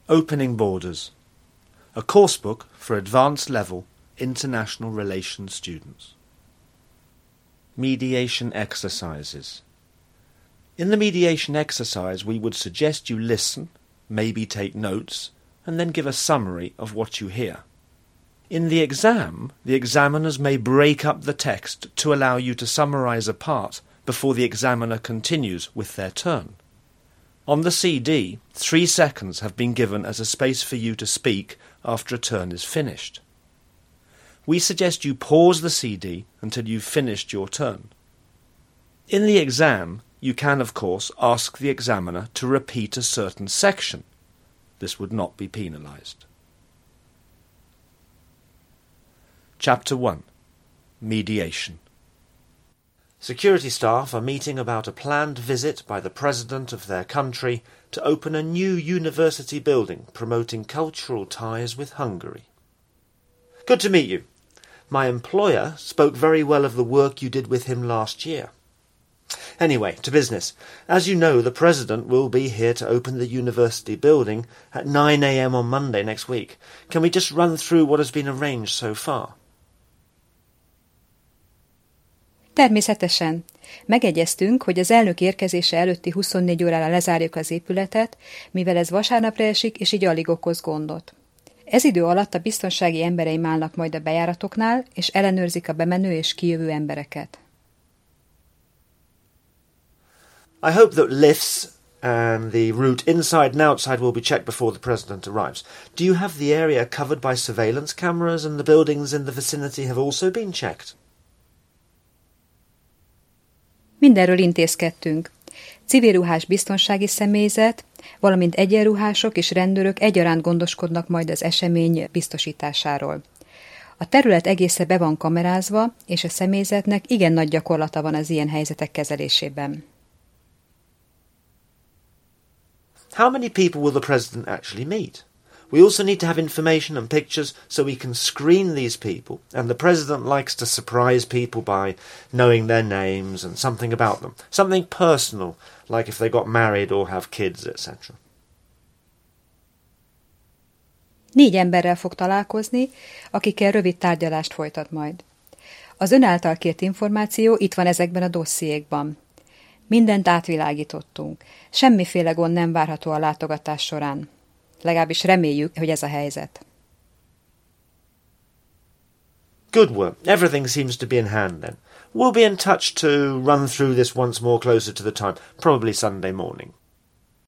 Opening Borders, a coursebook for advanced level international relations students. Mediation exercises. In the mediation exercise, we would suggest you listen, maybe take notes, and then give a summary of what you hear. In the exam, the examiners may break up the text to allow you to summarize a part before the examiner continues with their turn. On the CD, 3 seconds have been given as a space for you to speak after a turn is finished. We suggest you pause the CD until you've finished your turn. In the exam, you can, of course, ask the examiner to repeat a certain section. This would not be penalised. Chapter 1. Mediation. Security staff are meeting about a planned visit by the president of their country to open a new university building promoting cultural ties with Hungary. Good to meet you. My employer spoke very well of the work you did with him last year. Anyway, to business. As you know, the president will be here to open the university building at 9 a.m. on Monday next week. Can we just run through what has been arranged so far? Természetesen. Megegyeztünk, hogy az elnök érkezése előtti 24 órára lezárjuk az épületet, mivel ez vasárnapra esik, és így alig okoz gondot. Ez idő alatt a biztonsági embereim állnak majd a bejáratoknál, és ellenőrzik a bemenő és kijövő embereket. I hope that lifts and the route inside and outside will be checked before the president arrives. Do you have the area covered by surveillance cameras and the buildings in the vicinity have also been checked? Mindenről intézkedtünk. Civilruhás biztonsági személyzet, valamint egyenruhások és rendőrök egyaránt gondoskodnak majd az esemény biztosításáról. A terület egésze be van kamerázva, és a személyzetnek igen nagy gyakorlata van az ilyen helyzetek kezelésében. How many people will the president actually meet? We also need to have information and pictures so we can screen these people, and the president likes to surprise people by knowing their names and something about them, something personal, like if they got married or have kids, etc. 4 emberrel fog találkozni, akikkel rövid tárgyalást folytat majd. Az ön által kért információ itt van ezekben a dossziékban. Mindent átvilágítottunk. Semmiféle gond nem várható a látogatás során. Legalábbis reméljük, hogy ez a helyzet. Good work. Everything seems to be in hand then. We'll be in touch to run through this once more closer to the time, probably Sunday morning.